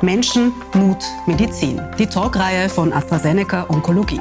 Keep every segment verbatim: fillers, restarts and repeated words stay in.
Menschen, Mut, Medizin. Die Talkreihe von AstraZeneca Onkologie.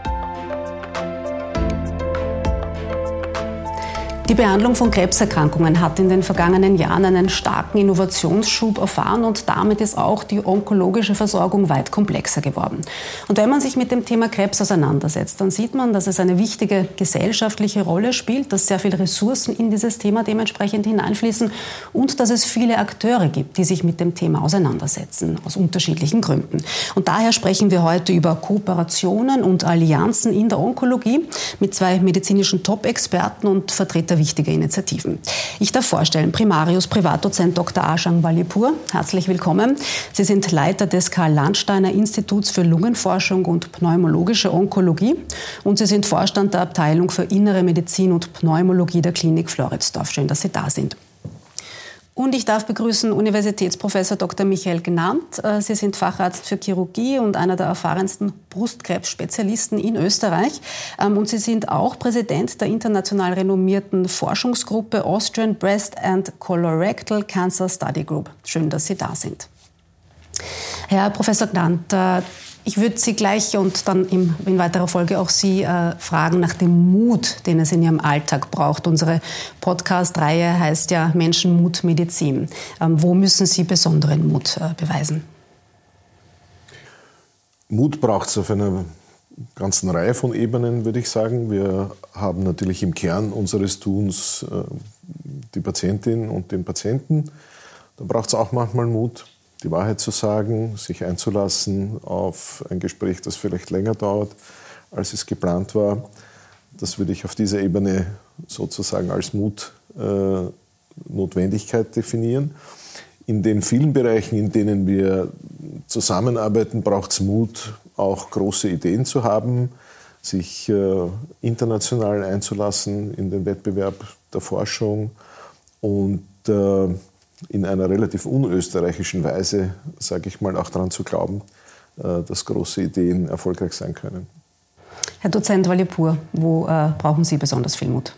Die Behandlung von Krebserkrankungen hat in den vergangenen Jahren einen starken Innovationsschub erfahren und damit ist auch die onkologische Versorgung weit komplexer geworden. Und wenn man sich mit dem Thema Krebs auseinandersetzt, dann sieht man, dass es eine wichtige gesellschaftliche Rolle spielt, dass sehr viele Ressourcen in dieses Thema dementsprechend hineinfließen und dass es viele Akteure gibt, die sich mit dem Thema auseinandersetzen, aus unterschiedlichen Gründen. Und daher sprechen wir heute über Kooperationen und Allianzen in der Onkologie mit zwei medizinischen Top-Experten und Vertretern wichtige Initiativen. Ich darf vorstellen, Primarius Privatdozent Doktor Ashang Walipur. Herzlich willkommen. Sie sind Leiter des Karl-Landsteiner Instituts für Lungenforschung und pneumologische Onkologie und Sie sind Vorstand der Abteilung für Innere Medizin und Pneumologie der Klinik Floridsdorf. Schön, dass Sie da sind. Und ich darf begrüßen Universitätsprofessor Doktor Michael Gnant. Sie sind Facharzt für Chirurgie und einer der erfahrensten Brustkrebsspezialisten in Österreich. Und Sie sind auch Präsident der international renommierten Forschungsgruppe Austrian Breast and Colorectal Cancer Study Group. Schön, dass Sie da sind. Herr Professor Gnant, ich würde Sie gleich und dann in, in weiterer Folge auch Sie äh, fragen nach dem Mut, den es in Ihrem Alltag braucht. Unsere Podcast-Reihe heißt ja Menschen, Mut, Medizin. Ähm, wo müssen Sie besonderen Mut äh, beweisen? Mut braucht es auf einer ganzen Reihe von Ebenen, würde ich sagen. Wir haben natürlich im Kern unseres Tuns äh, die Patientin und den Patienten. Da braucht es auch manchmal Mut, die Wahrheit zu sagen, sich einzulassen auf ein Gespräch, das vielleicht länger dauert, als es geplant war. Das würde ich auf dieser Ebene sozusagen als Mut, äh, Notwendigkeit definieren. In den vielen Bereichen, in denen wir zusammenarbeiten, braucht es Mut, auch große Ideen zu haben, sich äh, international einzulassen in den Wettbewerb der Forschung und äh, in einer relativ unösterreichischen Weise, sage ich mal, auch daran zu glauben, dass große Ideen erfolgreich sein können. Herr Dozent Walipur, wo äh, brauchen Sie besonders viel Mut?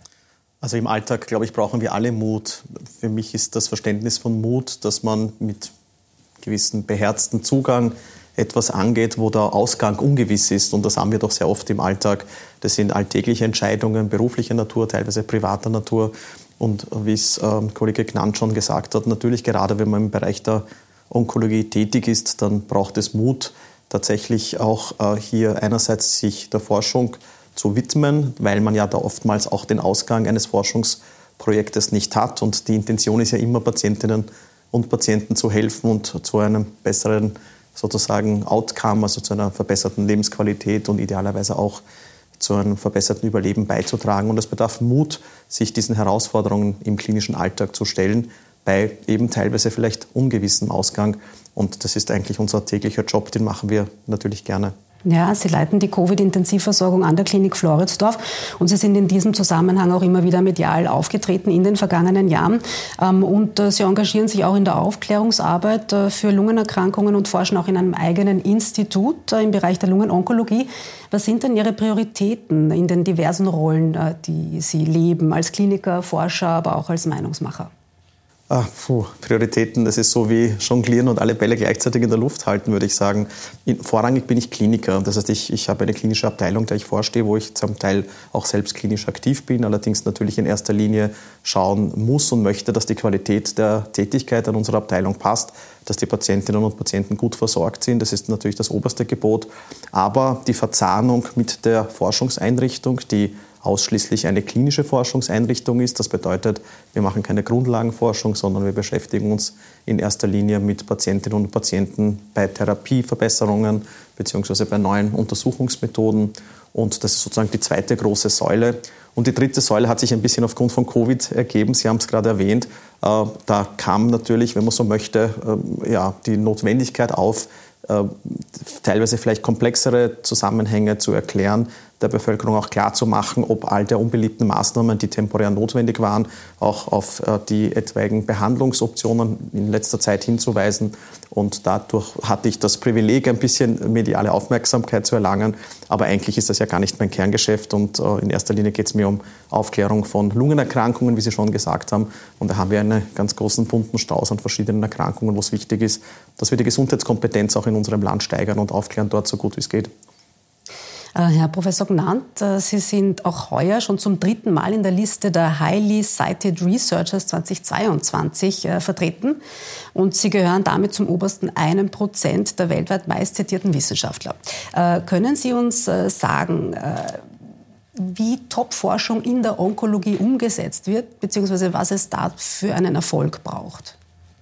Also im Alltag, glaube ich, brauchen wir alle Mut. Für mich ist das Verständnis von Mut, dass man mit gewissem beherzten Zugang etwas angeht, wo der Ausgang ungewiss ist. Und das haben wir doch sehr oft im Alltag. Das sind alltägliche Entscheidungen beruflicher Natur, teilweise privater Natur. Und wie es äh, Kollege Gnant schon gesagt hat, natürlich gerade wenn man im Bereich der Onkologie tätig ist, dann braucht es Mut, tatsächlich auch äh, hier einerseits sich der Forschung zu widmen, weil man ja da oftmals auch den Ausgang eines Forschungsprojektes nicht hat. Und die Intention ist ja immer, Patientinnen und Patienten zu helfen und zu einem besseren sozusagen Outcome, also zu einer verbesserten Lebensqualität und idealerweise auch zu einem verbesserten Überleben beizutragen. Und es bedarf Mut, sich diesen Herausforderungen im klinischen Alltag zu stellen, bei eben teilweise vielleicht ungewissem Ausgang. Und das ist eigentlich unser täglicher Job, den machen wir natürlich gerne. Ja, Sie leiten die Covid-Intensivversorgung an der Klinik Floridsdorf und Sie sind in diesem Zusammenhang auch immer wieder medial aufgetreten in den vergangenen Jahren. Und Sie engagieren sich auch in der Aufklärungsarbeit für Lungenerkrankungen und forschen auch in einem eigenen Institut im Bereich der Lungenonkologie. Was sind denn Ihre Prioritäten in den diversen Rollen, die Sie leben, als Kliniker, Forscher, aber auch als Meinungsmacher? Ah, puh, Prioritäten, das ist so wie jonglieren und alle Bälle gleichzeitig in der Luft halten, würde ich sagen. In, vorrangig bin ich Kliniker. Das heißt, ich, ich habe eine klinische Abteilung, der ich vorstehe, wo ich zum Teil auch selbst klinisch aktiv bin, allerdings natürlich in erster Linie schauen muss und möchte, dass die Qualität der Tätigkeit an unserer Abteilung passt, dass die Patientinnen und Patienten gut versorgt sind. Das ist natürlich das oberste Gebot. Aber die Verzahnung mit der Forschungseinrichtung, die ausschließlich eine klinische Forschungseinrichtung ist. Das bedeutet, wir machen keine Grundlagenforschung, sondern wir beschäftigen uns in erster Linie mit Patientinnen und Patienten bei Therapieverbesserungen bzw. bei neuen Untersuchungsmethoden. Und das ist sozusagen die zweite große Säule. Und die dritte Säule hat sich ein bisschen aufgrund von Covid ergeben. Sie haben es gerade erwähnt. Da kam natürlich, wenn man so möchte, ja, die Notwendigkeit auf, teilweise vielleicht komplexere Zusammenhänge zu erklären, der Bevölkerung auch klar zu machen, ob all der unbeliebten Maßnahmen, die temporär notwendig waren, auch auf die etwaigen Behandlungsoptionen in letzter Zeit hinzuweisen. Und dadurch hatte ich das Privileg, ein bisschen mediale Aufmerksamkeit zu erlangen. Aber eigentlich ist das ja gar nicht mein Kerngeschäft. Und in erster Linie geht es mir um Aufklärung von Lungenerkrankungen, wie Sie schon gesagt haben. Und da haben wir einen ganz großen bunten Strauß an verschiedenen Erkrankungen, wo es wichtig ist, dass wir die Gesundheitskompetenz auch in unserem Land steigern und aufklären dort so gut wie es geht. Herr Professor Gnant, Sie sind auch heuer schon zum dritten Mal in der Liste der Highly Cited Researchers zweitausendzweiundzwanzig äh, vertreten und Sie gehören damit zum obersten einen Prozent der weltweit meistzitierten Wissenschaftler. Äh, können Sie uns äh, sagen, äh, wie Top-Forschung in der Onkologie umgesetzt wird, beziehungsweise was es da für einen Erfolg braucht?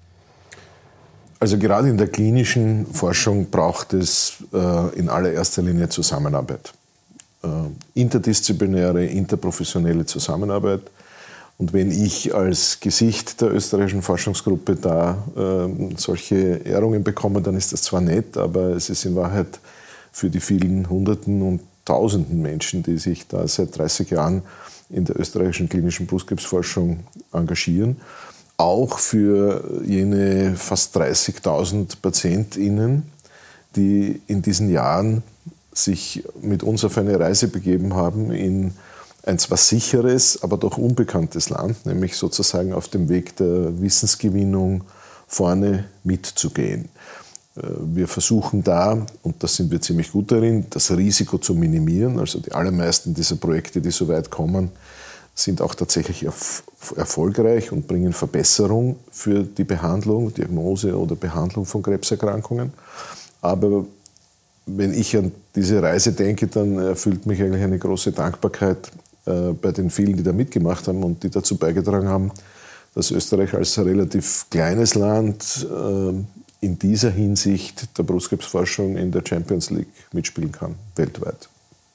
Also gerade in der klinischen Forschung braucht es äh, in allererster Linie Zusammenarbeit. Äh, interdisziplinäre, interprofessionelle Zusammenarbeit. Und wenn ich als Gesicht der österreichischen Forschungsgruppe da äh, solche Ehrungen bekomme, dann ist das zwar nett, aber es ist in Wahrheit für die vielen Hunderten und Tausenden Menschen, die sich da seit dreißig Jahren in der österreichischen klinischen Brustkrebsforschung engagieren, auch für jene fast dreißigtausend PatientInnen, die in diesen Jahren sich mit uns auf eine Reise begeben haben in ein zwar sicheres, aber doch unbekanntes Land, nämlich sozusagen auf dem Weg der Wissensgewinnung vorne mitzugehen. Wir versuchen da, und da sind wir ziemlich gut darin, das Risiko zu minimieren. Also die allermeisten dieser Projekte, die so weit kommen, sind auch tatsächlich erf- erfolgreich und bringen Verbesserung für die Behandlung, Diagnose oder Behandlung von Krebserkrankungen. Aber wenn ich an diese Reise denke, dann erfüllt mich eigentlich eine große Dankbarkeit äh, bei den vielen, die da mitgemacht haben und die dazu beigetragen haben, dass Österreich als relativ kleines Land äh, in dieser Hinsicht der Brustkrebsforschung in der Champions League mitspielen kann, weltweit.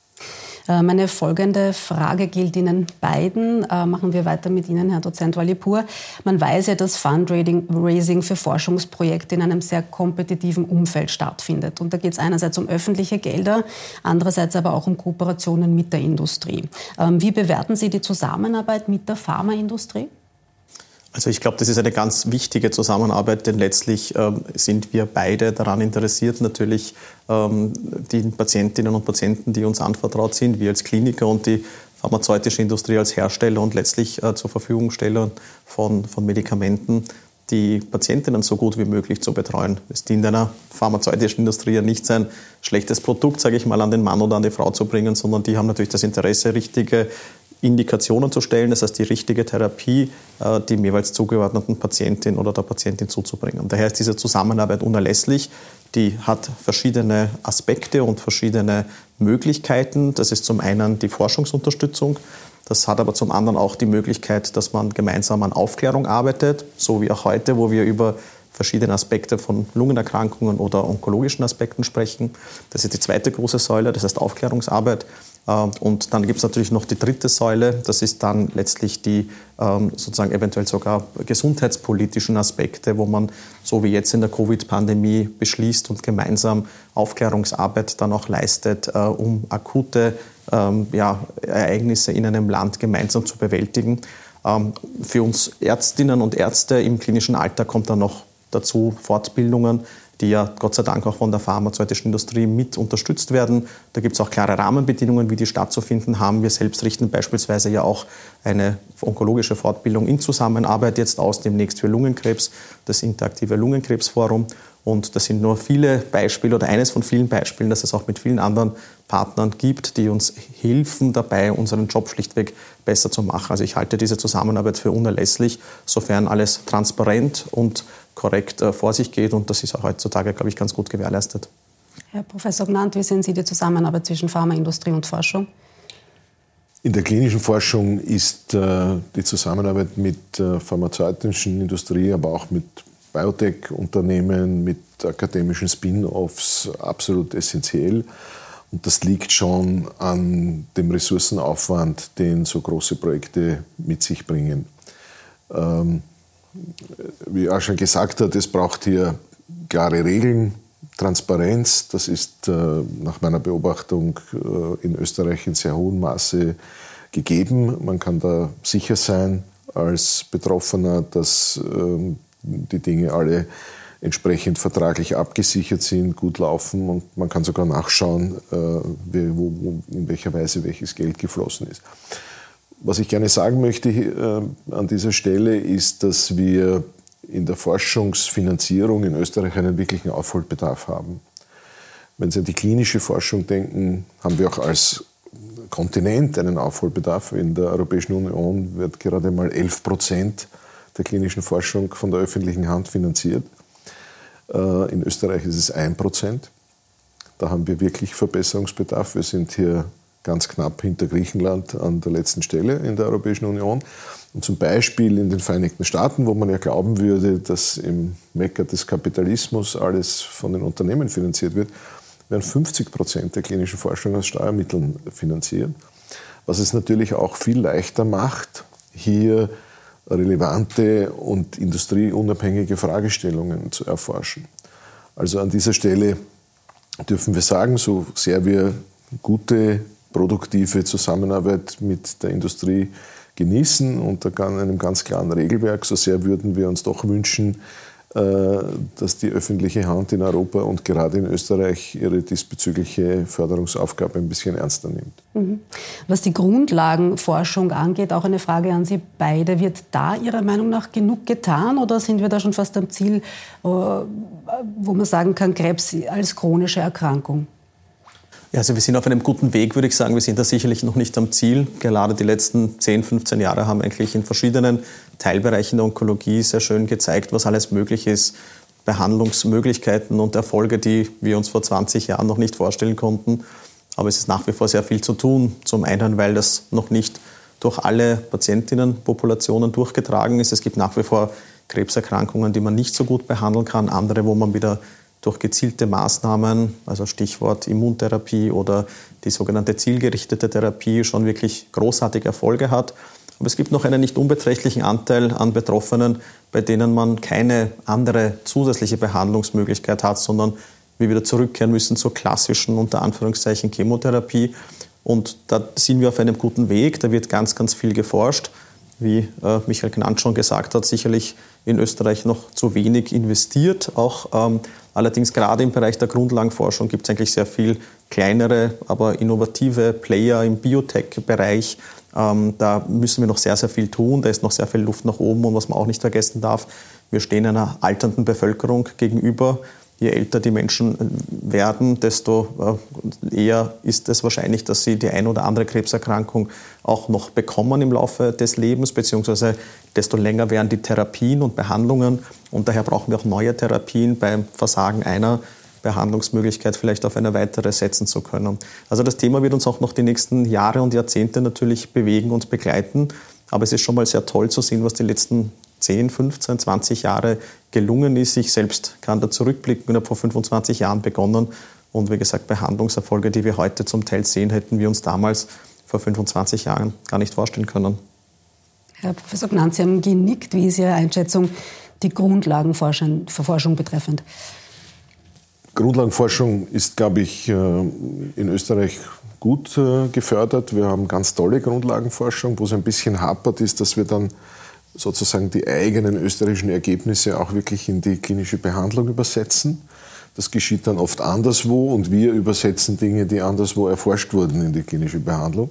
Meine folgende Frage gilt Ihnen beiden. Machen wir weiter mit Ihnen, Herr Dozent Walipur. Man weiß ja, dass Fundraising für Forschungsprojekte in einem sehr kompetitiven Umfeld stattfindet. Und da geht es einerseits um öffentliche Gelder, andererseits aber auch um Kooperationen mit der Industrie. Wie bewerten Sie die Zusammenarbeit mit der Pharmaindustrie? Also ich glaube, das ist eine ganz wichtige Zusammenarbeit, denn letztlich ähm, sind wir beide daran interessiert, natürlich ähm, die Patientinnen und Patienten, die uns anvertraut sind, wir als Kliniker und die pharmazeutische Industrie als Hersteller und letztlich äh, zur Verfügungsteller von, von Medikamenten, die Patientinnen so gut wie möglich zu betreuen. Es dient einer pharmazeutischen Industrie ja nicht, sein schlechtes Produkt, sage ich mal, an den Mann oder an die Frau zu bringen, sondern die haben natürlich das Interesse, richtige Indikationen zu stellen, das heißt die richtige Therapie äh, dem jeweils zugeordneten Patientin oder der Patientin zuzubringen. Daher ist diese Zusammenarbeit unerlässlich. Die hat verschiedene Aspekte und verschiedene Möglichkeiten. Das ist zum einen die Forschungsunterstützung. Das hat aber zum anderen auch die Möglichkeit, dass man gemeinsam an Aufklärung arbeitet, so wie auch heute, wo wir über verschiedene Aspekte von Lungenerkrankungen oder onkologischen Aspekten sprechen. Das ist die zweite große Säule, das heißt Aufklärungsarbeit. Und dann gibt es natürlich noch die dritte Säule, das ist dann letztlich die sozusagen eventuell sogar gesundheitspolitischen Aspekte, wo man, so wie jetzt in der Covid-Pandemie, beschließt und gemeinsam Aufklärungsarbeit dann auch leistet, um akute ja, Ereignisse in einem Land gemeinsam zu bewältigen. Für uns Ärztinnen und Ärzte im klinischen Alltag kommt dann noch dazu Fortbildungen, die ja Gott sei Dank auch von der pharmazeutischen Industrie mit unterstützt werden. Da gibt es auch klare Rahmenbedingungen, wie die stattzufinden haben. Wir selbst richten beispielsweise ja auch eine onkologische Fortbildung in Zusammenarbeit jetzt aus, demnächst für Lungenkrebs, das interaktive Lungenkrebsforum. Und das sind nur viele Beispiele oder eines von vielen Beispielen, dass es auch mit vielen anderen Partnern gibt, die uns helfen dabei, unseren Job schlichtweg besser zu machen. Also ich halte diese Zusammenarbeit für unerlässlich, sofern alles transparent und korrekt äh, vor sich geht. Und das ist auch heutzutage, glaube ich, ganz gut gewährleistet. Herr Professor Gnant, wie sehen Sie die Zusammenarbeit zwischen Pharmaindustrie und Forschung? In der klinischen Forschung ist äh, die Zusammenarbeit mit der pharmazeutischen Industrie, aber auch mit Biotech-Unternehmen, mit akademischen Spin-offs absolut essentiell. Und das liegt schon an dem Ressourcenaufwand, den so große Projekte mit sich bringen. Ähm, wie er schon gesagt hat, es braucht hier klare Regeln, Transparenz, das ist äh, nach meiner Beobachtung äh, in Österreich in sehr hohem Maße gegeben. Man kann da sicher sein als Betroffener, dass äh, die Dinge alle entsprechend vertraglich abgesichert sind, gut laufen und man kann sogar nachschauen, äh, wo, wo, in welcher Weise welches Geld geflossen ist. Was ich gerne sagen möchte äh, an dieser Stelle ist, dass wir in der Forschungsfinanzierung in Österreich einen wirklichen Aufholbedarf haben. Wenn Sie an die klinische Forschung denken, haben wir auch als Kontinent einen Aufholbedarf. In der Europäischen Union wird gerade mal elf Prozent der klinischen Forschung von der öffentlichen Hand finanziert. In Österreich ist es ein Prozent. Da haben wir wirklich Verbesserungsbedarf. Wir sind hier ganz knapp hinter Griechenland an der letzten Stelle in der Europäischen Union. Und zum Beispiel in den Vereinigten Staaten, wo man ja glauben würde, dass im Mekka des Kapitalismus alles von den Unternehmen finanziert wird, werden fünfzig Prozent der klinischen Forschung aus Steuermitteln finanziert. Was es natürlich auch viel leichter macht, hier relevante und industrieunabhängige Fragestellungen zu erforschen. Also an dieser Stelle dürfen wir sagen, so sehr wir gute, produktive Zusammenarbeit mit der Industrie genießen unter einem ganz klaren Regelwerk, so sehr würden wir uns doch wünschen, dass die öffentliche Hand in Europa und gerade in Österreich ihre diesbezügliche Förderungsaufgabe ein bisschen ernster nimmt. Was die Grundlagenforschung angeht, auch eine Frage an Sie beide. Wird da Ihrer Meinung nach genug getan oder sind wir da schon fast am Ziel, wo man sagen kann, Krebs als chronische Erkrankung? Ja, also wir sind auf einem guten Weg, würde ich sagen. Wir sind da sicherlich noch nicht am Ziel. Gerade die letzten zehn, fünfzehn Jahre haben eigentlich in verschiedenen Teilbereichen der Onkologie sehr schön gezeigt, was alles möglich ist. Behandlungsmöglichkeiten und Erfolge, die wir uns vor zwanzig Jahren noch nicht vorstellen konnten. Aber es ist nach wie vor sehr viel zu tun. Zum einen, weil das noch nicht durch alle Patientinnenpopulationen durchgetragen ist. Es gibt nach wie vor Krebserkrankungen, die man nicht so gut behandeln kann. Andere, wo man wieder durch gezielte Maßnahmen, also Stichwort Immuntherapie oder die sogenannte zielgerichtete Therapie, schon wirklich großartige Erfolge hat. Aber es gibt noch einen nicht unbeträchtlichen Anteil an Betroffenen, bei denen man keine andere zusätzliche Behandlungsmöglichkeit hat, sondern wir wieder zurückkehren müssen zur klassischen, unter Anführungszeichen, Chemotherapie. Und da sind wir auf einem guten Weg. Da wird ganz, ganz viel geforscht. Wie äh, Michael Gnant schon gesagt hat, sicherlich in Österreich noch zu wenig investiert. Auch ähm, allerdings gerade im Bereich der Grundlagenforschung gibt es eigentlich sehr viel kleinere, aber innovative Player im Biotech-Bereich. Ähm, da müssen wir noch sehr, sehr viel tun. Da ist noch sehr viel Luft nach oben. Und was man auch nicht vergessen darf, wir stehen einer alternden Bevölkerung gegenüber. Je älter die Menschen werden, desto eher ist es wahrscheinlich, dass sie die ein oder andere Krebserkrankung auch noch bekommen im Laufe des Lebens, beziehungsweise desto länger werden die Therapien und Behandlungen. Und daher brauchen wir auch neue Therapien beim Versagen einer Behandlungsmöglichkeit vielleicht auf eine weitere setzen zu können. Also das Thema wird uns auch noch die nächsten Jahre und Jahrzehnte natürlich bewegen und begleiten. Aber es ist schon mal sehr toll zu sehen, was die letzten zehn, fünfzehn, zwanzig Jahre gelungen ist. Ich selbst kann da zurückblicken und habe vor fünfundzwanzig Jahren begonnen. Und wie gesagt, Behandlungserfolge, die wir heute zum Teil sehen, hätten wir uns damals vor fünfundzwanzig Jahren gar nicht vorstellen können. Herr Professor Gnant, Sie haben genickt. Wie ist Ihre Einschätzung die Grundlagenforschung betreffend? Grundlagenforschung ist, glaube ich, in Österreich gut gefördert. Wir haben ganz tolle Grundlagenforschung. Wo es ein bisschen hapert, ist, dass wir dann sozusagen die eigenen österreichischen Ergebnisse auch wirklich in die klinische Behandlung übersetzen. Das geschieht dann oft anderswo und wir übersetzen Dinge, die anderswo erforscht wurden, in die klinische Behandlung.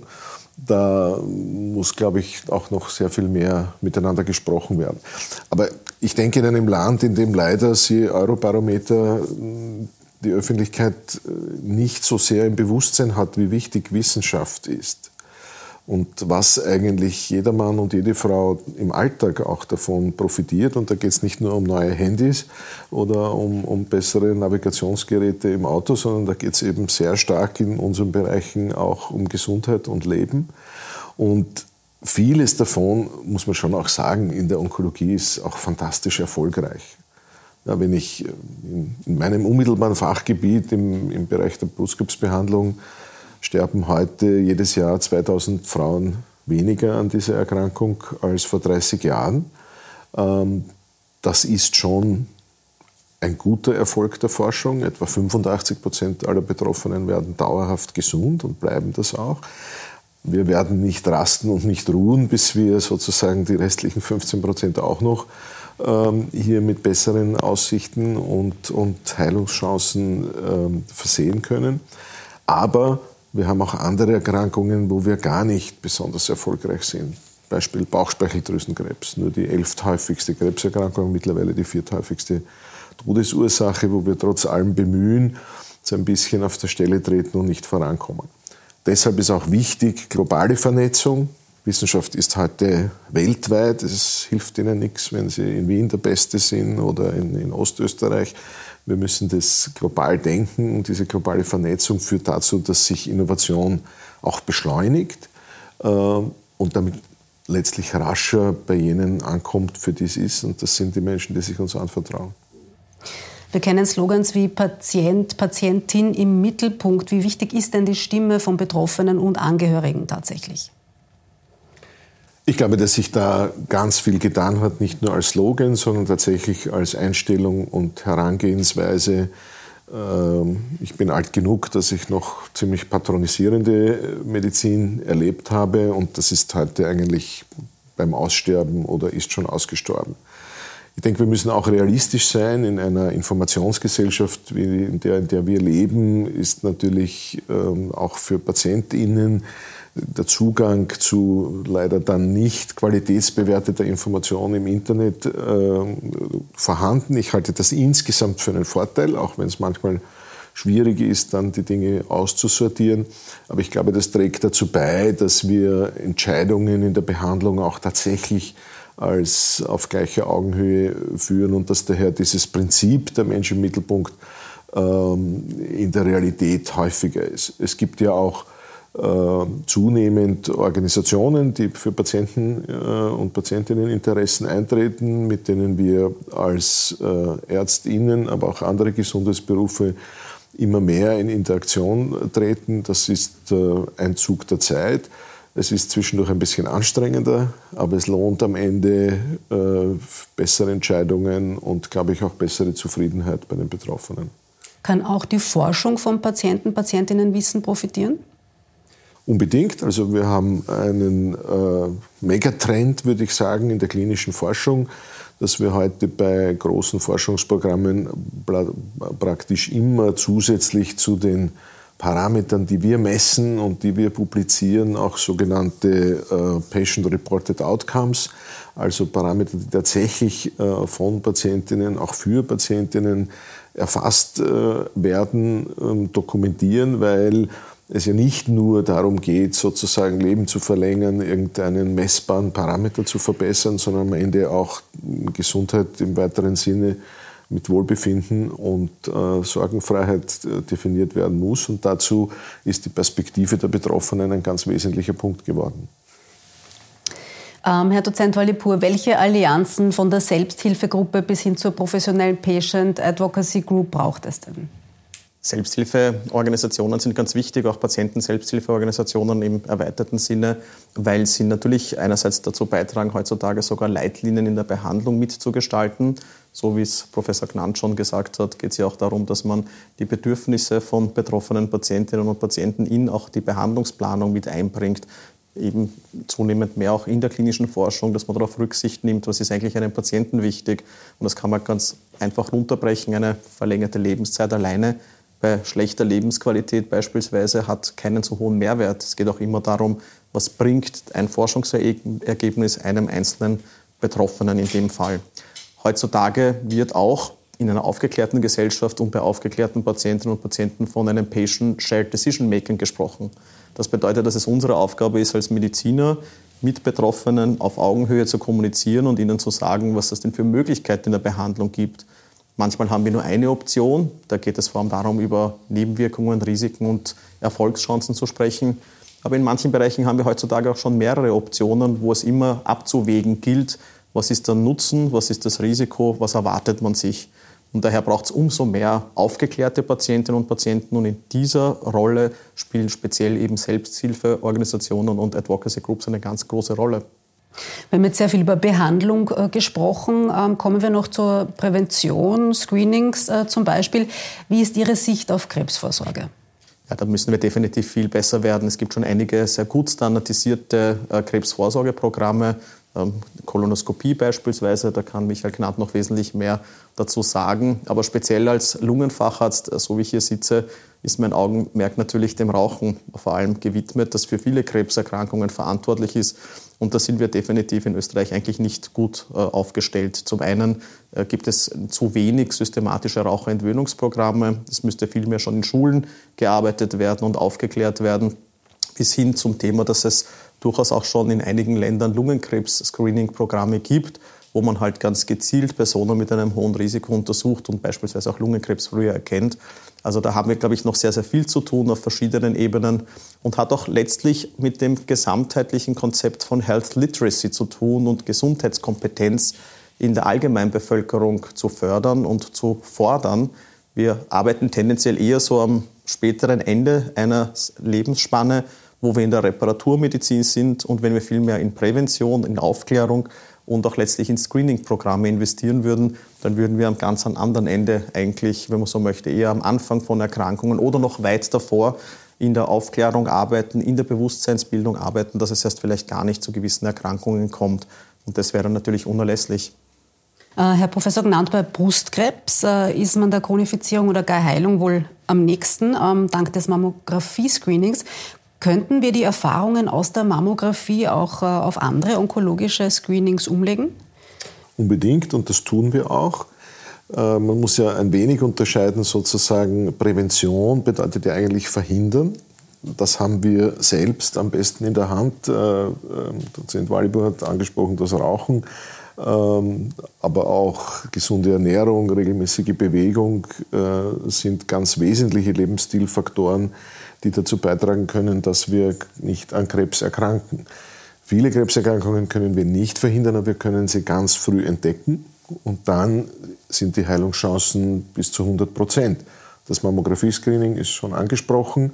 Da muss, glaube ich, auch noch sehr viel mehr miteinander gesprochen werden. Aber ich denke, in einem Land, in dem leider Sie Eurobarometer die Öffentlichkeit nicht so sehr im Bewusstsein hat, wie wichtig Wissenschaft ist. Und was eigentlich jeder Mann und jede Frau im Alltag auch davon profitiert. Und da geht es nicht nur um neue Handys oder um, um bessere Navigationsgeräte im Auto, sondern da geht es eben sehr stark in unseren Bereichen auch um Gesundheit und Leben. Und vieles davon, muss man schon auch sagen, in der Onkologie ist auch fantastisch erfolgreich. Ja, wenn ich in, in meinem unmittelbaren Fachgebiet im, im Bereich der Brustkrebsbehandlung sterben heute jedes Jahr zweitausend Frauen weniger an dieser Erkrankung als vor dreißig Jahren. Das ist schon ein guter Erfolg der Forschung. Etwa fünfundachtzig Prozent aller Betroffenen werden dauerhaft gesund und bleiben das auch. Wir werden nicht rasten und nicht ruhen, bis wir sozusagen die restlichen fünfzehn Prozent auch noch ähm, hier mit besseren Aussichten und, und Heilungschancen ähm, versehen können. Aber wir haben auch andere Erkrankungen, wo wir gar nicht besonders erfolgreich sind. Beispiel Bauchspeicheldrüsenkrebs, nur die elfthäufigste Krebserkrankung, mittlerweile die vierthäufigste Todesursache, wo wir trotz allem Bemühen so ein bisschen auf der Stelle treten und nicht vorankommen. Deshalb ist auch wichtig, globale Vernetzung. Wissenschaft ist heute weltweit. Es hilft Ihnen nichts, wenn Sie in Wien der Beste sind oder in, in Ostösterreich. Wir müssen das global denken und diese globale Vernetzung führt dazu, dass sich Innovation auch beschleunigt äh, und damit letztlich rascher bei jenen ankommt, für die es ist. Und das sind die Menschen, die sich uns anvertrauen. Wir kennen Slogans wie Patient, Patientin im Mittelpunkt. Wie wichtig ist denn die Stimme von Betroffenen und Angehörigen tatsächlich? Ich glaube, dass sich da ganz viel getan hat, nicht nur als Slogan, sondern tatsächlich als Einstellung und Herangehensweise. Ich bin alt genug, dass ich noch ziemlich patronisierende Medizin erlebt habe und das ist heute eigentlich beim Aussterben oder ist schon ausgestorben. Ich denke, wir müssen auch realistisch sein. In einer Informationsgesellschaft, wie in der, in der wir leben, ist natürlich ähm, auch für PatientInnen der Zugang zu leider dann nicht qualitätsbewerteter Information im Internet äh, vorhanden. Ich halte das insgesamt für einen Vorteil, auch wenn es manchmal schwierig ist, dann die Dinge auszusortieren. Aber ich glaube, das trägt dazu bei, dass wir Entscheidungen in der Behandlung auch tatsächlich als auf gleicher Augenhöhe führen und dass daher dieses Prinzip der Mensch im Mittelpunkt ähm, in der Realität häufiger ist. Es gibt ja auch äh, zunehmend Organisationen, die für Patienten äh, und Patientinneninteressen eintreten, mit denen wir als äh, ÄrztInnen, aber auch andere Gesundheitsberufe immer mehr in Interaktion treten. Das ist äh, ein Zug der Zeit. Es ist zwischendurch ein bisschen anstrengender, aber es lohnt am Ende äh, bessere Entscheidungen und, glaube ich, auch bessere Zufriedenheit bei den Betroffenen. Kann auch die Forschung von Patienten, Patientinnenwissen profitieren? Unbedingt. Also wir haben einen äh, Megatrend, würde ich sagen, in der klinischen Forschung, dass wir heute bei großen Forschungsprogrammen pra- praktisch immer zusätzlich zu den Parametern, die wir messen und die wir publizieren, auch sogenannte äh, Patient-Reported Outcomes, also Parameter, die tatsächlich äh, von Patientinnen, auch für Patientinnen erfasst äh, werden, äh, dokumentieren, weil es ja nicht nur darum geht, sozusagen Leben zu verlängern, irgendeinen messbaren Parameter zu verbessern, sondern am Ende auch Gesundheit im weiteren Sinne mit Wohlbefinden und äh, Sorgenfreiheit äh, definiert werden muss. Und dazu ist die Perspektive der Betroffenen ein ganz wesentlicher Punkt geworden. Ähm, Herr Dozent Walli-Pur, welche Allianzen von der Selbsthilfegruppe bis hin zur professionellen Patient Advocacy Group braucht es denn? Selbsthilfeorganisationen sind ganz wichtig, auch Patienten-Selbsthilfeorganisationen im erweiterten Sinne, weil sie natürlich einerseits dazu beitragen, heutzutage sogar Leitlinien in der Behandlung mitzugestalten. So wie es Professor Gnant schon gesagt hat, geht es ja auch darum, dass man die Bedürfnisse von betroffenen Patientinnen und Patienten in auch die Behandlungsplanung mit einbringt. Eben zunehmend mehr auch in der klinischen Forschung, dass man darauf Rücksicht nimmt, was ist eigentlich einem Patienten wichtig. Und das kann man ganz einfach runterbrechen. Eine verlängerte Lebenszeit alleine bei schlechter Lebensqualität beispielsweise hat keinen so hohen Mehrwert. Es geht auch immer darum, was bringt ein Forschungsergebnis einem einzelnen Betroffenen in dem Fall. Heutzutage wird auch in einer aufgeklärten Gesellschaft und bei aufgeklärten Patientinnen und Patienten von einem Patient-Shared Decision-Making gesprochen. Das bedeutet, dass es unsere Aufgabe ist, als Mediziner mit Betroffenen auf Augenhöhe zu kommunizieren und ihnen zu sagen, was es denn für Möglichkeiten in der Behandlung gibt. Manchmal haben wir nur eine Option, da geht es vor allem darum, über Nebenwirkungen, Risiken und Erfolgschancen zu sprechen. Aber in manchen Bereichen haben wir heutzutage auch schon mehrere Optionen, wo es immer abzuwägen gilt, was ist der Nutzen, was ist das Risiko, was erwartet man sich. Und daher braucht es umso mehr aufgeklärte Patientinnen und Patienten. Und in dieser Rolle spielen speziell eben Selbsthilfeorganisationen und Advocacy Groups eine ganz große Rolle. Wir haben jetzt sehr viel über Behandlung äh, gesprochen. Ähm, kommen wir noch zur Prävention, Screenings äh, zum Beispiel. Wie ist Ihre Sicht auf Krebsvorsorge? Ja, da müssen wir definitiv viel besser werden. Es gibt schon einige sehr gut standardisierte äh, Krebsvorsorgeprogramme. Ähm, Kolonoskopie beispielsweise, da kann Michael Gnad noch wesentlich mehr dazu sagen. Aber speziell als Lungenfacharzt, so wie ich hier sitze, ist mein Augenmerk natürlich dem Rauchen vor allem gewidmet, das für viele Krebserkrankungen verantwortlich ist. Und da sind wir definitiv in Österreich eigentlich nicht gut äh, aufgestellt. Zum einen äh, gibt es zu wenig systematische Raucherentwöhnungsprogramme. Es müsste vielmehr schon in Schulen gearbeitet werden und aufgeklärt werden, bis hin zum Thema, dass es durchaus auch schon in einigen Ländern Lungenkrebs-Screening-Programme gibt, wo man halt ganz gezielt Personen mit einem hohen Risiko untersucht und beispielsweise auch Lungenkrebs früher erkennt. Also da haben wir, glaube ich, noch sehr, sehr viel zu tun auf verschiedenen Ebenen und hat auch letztlich mit dem gesamtheitlichen Konzept von Health Literacy zu tun und Gesundheitskompetenz in der Allgemeinbevölkerung zu fördern und zu fordern. Wir arbeiten tendenziell eher so am späteren Ende einer Lebensspanne, wo wir in der Reparaturmedizin sind und wenn wir viel mehr in Prävention, in Aufklärung und auch letztlich in Screening-Programme investieren würden, dann würden wir am ganz anderen Ende eigentlich, wenn man so möchte, eher am Anfang von Erkrankungen oder noch weit davor in der Aufklärung arbeiten, in der Bewusstseinsbildung arbeiten, dass es erst vielleicht gar nicht zu gewissen Erkrankungen kommt. Und das wäre natürlich unerlässlich. Herr Professor Gnad, bei Brustkrebs äh, ist man der Chronifizierung oder gar Heilung wohl am nächsten, ähm, dank des Mammographie-Screenings. Könnten wir die Erfahrungen aus der Mammographie auch äh, auf andere onkologische Screenings umlegen? Unbedingt, und das tun wir auch. Äh, man muss ja ein wenig unterscheiden, sozusagen Prävention bedeutet ja eigentlich verhindern. Das haben wir selbst am besten in der Hand. Äh, Dozent Wallibuhr hat angesprochen, das Rauchen, ähm, aber auch gesunde Ernährung, regelmäßige Bewegung äh, sind ganz wesentliche Lebensstilfaktoren, die dazu beitragen können, dass wir nicht an Krebs erkranken. Viele Krebserkrankungen können wir nicht verhindern, aber wir können sie ganz früh entdecken und dann sind die Heilungschancen bis zu hundert Prozent. Das Mammographie-Screening ist schon angesprochen.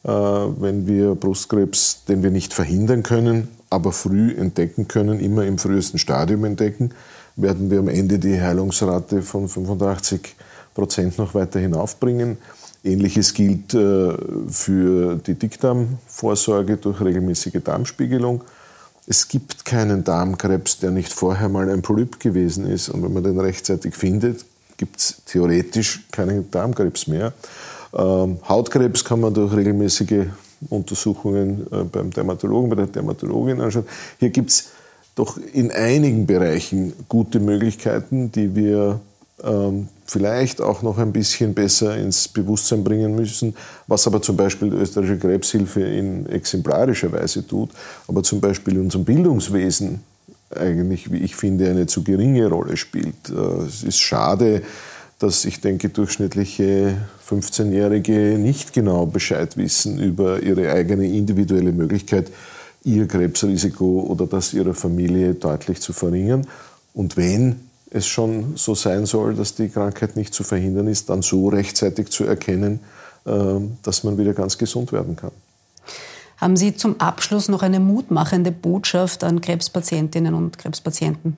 Wenn wir Brustkrebs, den wir nicht verhindern können, aber früh entdecken können, immer im frühesten Stadium entdecken, werden wir am Ende die Heilungsrate von fünfundachtzig Prozent noch weiter hinaufbringen. Ähnliches gilt für die Dickdarmvorsorge durch regelmäßige Darmspiegelung. Es gibt keinen Darmkrebs, der nicht vorher mal ein Polyp gewesen ist. Und wenn man den rechtzeitig findet, gibt es theoretisch keinen Darmkrebs mehr. Ähm, Hautkrebs kann man durch regelmäßige Untersuchungen äh, beim Dermatologen, bei der Dermatologin anschauen. Hier gibt es doch in einigen Bereichen gute Möglichkeiten, die wir ähm, vielleicht auch noch ein bisschen besser ins Bewusstsein bringen müssen, was aber zum Beispiel die Österreichische Krebshilfe in exemplarischer Weise tut, aber zum Beispiel in unserem Bildungswesen eigentlich, wie ich finde, eine zu geringe Rolle spielt. Es ist schade, dass ich denke, durchschnittliche fünfzehnjährige nicht genau Bescheid wissen über ihre eigene individuelle Möglichkeit, ihr Krebsrisiko oder das ihrer Familie deutlich zu verringern. Und wenn es schon so sein soll, dass die Krankheit nicht zu verhindern ist, dann so rechtzeitig zu erkennen, dass man wieder ganz gesund werden kann. Haben Sie zum Abschluss noch eine mutmachende Botschaft an Krebspatientinnen und Krebspatienten?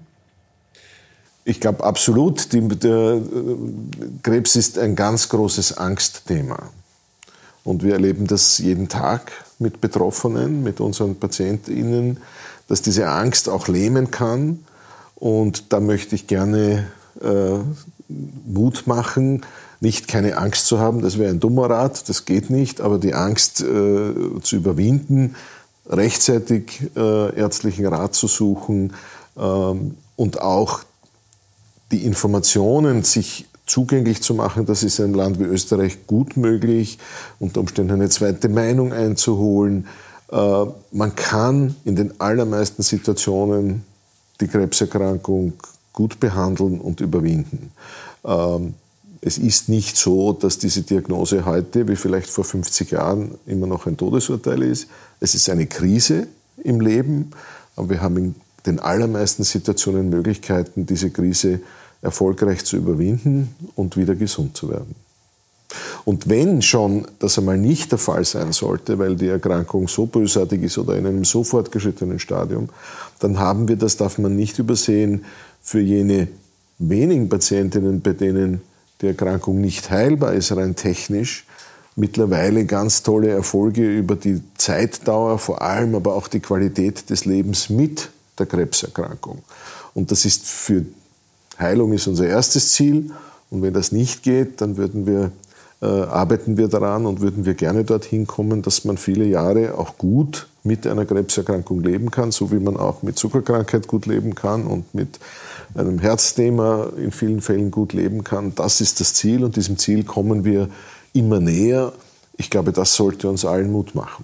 Ich glaube absolut, die, der Krebs ist ein ganz großes Angstthema. Und wir erleben das jeden Tag mit Betroffenen, mit unseren PatientInnen, dass diese Angst auch lähmen kann. Und da möchte ich gerne äh, Mut machen, nicht keine Angst zu haben, das wäre ein dummer Rat, das geht nicht, aber die Angst äh, zu überwinden, rechtzeitig äh, ärztlichen Rat zu suchen ähm, und auch die Informationen sich zugänglich zu machen, das ist in einem Land wie Österreich gut möglich, unter Umständen eine zweite Meinung einzuholen. Äh, man kann in den allermeisten Situationen die Krebserkrankung gut behandeln und überwinden. Ähm, es ist nicht so, dass diese Diagnose heute, wie vielleicht vor fünfzig Jahren, immer noch ein Todesurteil ist. Es ist eine Krise im Leben, aber wir haben in den allermeisten Situationen Möglichkeiten, diese Krise erfolgreich zu überwinden und wieder gesund zu werden. Und wenn schon das einmal nicht der Fall sein sollte, weil die Erkrankung so bösartig ist oder in einem so fortgeschrittenen Stadium, dann haben wir, das darf man nicht übersehen, für jene wenigen Patientinnen, bei denen die Erkrankung nicht heilbar ist, rein technisch, mittlerweile ganz tolle Erfolge über die Zeitdauer, vor allem aber auch die Qualität des Lebens mit der Krebserkrankung. Und das ist für Heilung ist unser erstes Ziel. Und wenn das nicht geht, dann würden wir, äh, arbeiten wir daran und würden wir gerne dorthin kommen, dass man viele Jahre auch gut mit einer Krebserkrankung leben kann, so wie man auch mit Zuckerkrankheit gut leben kann und mit einem Herzthema in vielen Fällen gut leben kann. Das ist das Ziel und diesem Ziel kommen wir immer näher. Ich glaube, das sollte uns allen Mut machen.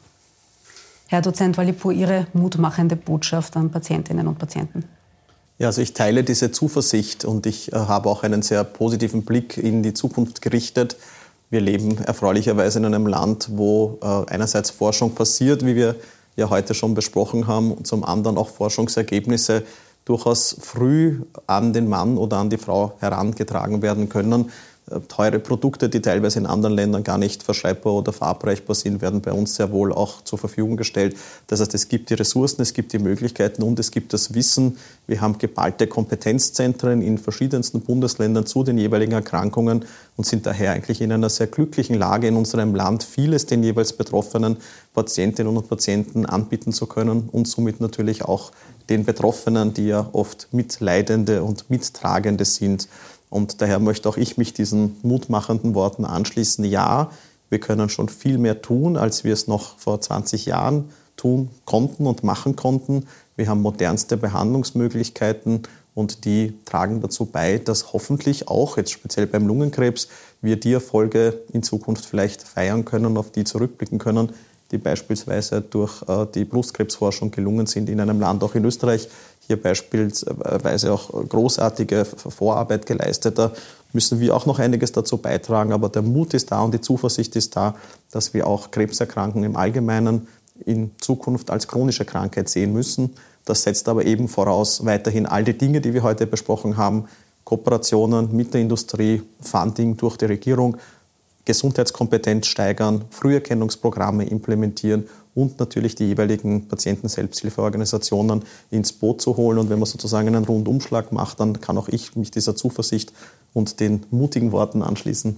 Herr Dozent Walipur, Ihre mutmachende Botschaft an Patientinnen und Patienten? Ja, also ich teile diese Zuversicht und ich äh, habe auch einen sehr positiven Blick in die Zukunft gerichtet. Wir leben erfreulicherweise in einem Land, wo äh, einerseits Forschung passiert, wie wir ja heute schon besprochen haben, und zum anderen auch Forschungsergebnisse durchaus früh an den Mann oder an die Frau herangetragen werden können. Teure Produkte, die teilweise in anderen Ländern gar nicht verschreibbar oder verabreichbar sind, werden bei uns sehr wohl auch zur Verfügung gestellt. Das heißt, es gibt die Ressourcen, es gibt die Möglichkeiten und es gibt das Wissen. Wir haben geballte Kompetenzzentren in verschiedensten Bundesländern zu den jeweiligen Erkrankungen und sind daher eigentlich in einer sehr glücklichen Lage, in unserem Land vieles den jeweils betroffenen Patientinnen und Patienten anbieten zu können und somit natürlich auch den Betroffenen, die ja oft Mitleidende und Mittragende sind. Und daher möchte auch ich mich diesen mutmachenden Worten anschließen. Ja, wir können schon viel mehr tun, als wir es noch vor zwanzig Jahren tun konnten und machen konnten. Wir haben modernste Behandlungsmöglichkeiten und die tragen dazu bei, dass hoffentlich auch, jetzt speziell beim Lungenkrebs, wir die Erfolge in Zukunft vielleicht feiern können, auf die zurückblicken können, die beispielsweise durch die Brustkrebsforschung gelungen sind in einem Land, auch in Österreich. Hier beispielsweise auch großartige Vorarbeit geleistet. Da müssen wir auch noch einiges dazu beitragen. Aber der Mut ist da und die Zuversicht ist da, dass wir auch Krebserkrankungen im Allgemeinen in Zukunft als chronische Krankheit sehen müssen. Das setzt aber eben voraus weiterhin all die Dinge, die wir heute besprochen haben. Kooperationen mit der Industrie, Funding durch die Regierung, Gesundheitskompetenz steigern, Früherkennungsprogramme implementieren und natürlich die jeweiligen Patienten-Selbsthilfeorganisationen ins Boot zu holen. Und wenn man sozusagen einen Rundumschlag macht, dann kann auch ich mich dieser Zuversicht und den mutigen Worten anschließen.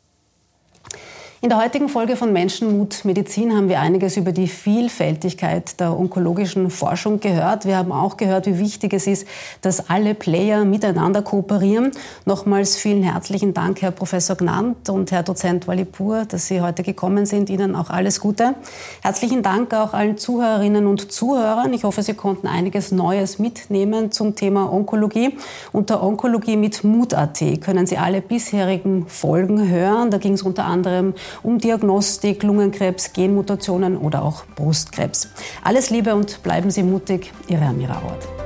In der heutigen Folge von Menschenmut Medizin haben wir einiges über die Vielfältigkeit der onkologischen Forschung gehört. Wir haben auch gehört, wie wichtig es ist, dass alle Player miteinander kooperieren. Nochmals vielen herzlichen Dank, Herr Professor Gnant und Herr Dozent Walipur, dass Sie heute gekommen sind. Ihnen auch alles Gute. Herzlichen Dank auch allen Zuhörerinnen und Zuhörern. Ich hoffe, Sie konnten einiges Neues mitnehmen zum Thema Onkologie. Unter Onkologie mit Mut Punkt at können Sie alle bisherigen Folgen hören. Da ging es unter anderem um Diagnostik, Lungenkrebs, Genmutationen oder auch Brustkrebs. Alles Liebe und bleiben Sie mutig. Ihre Amira Auert.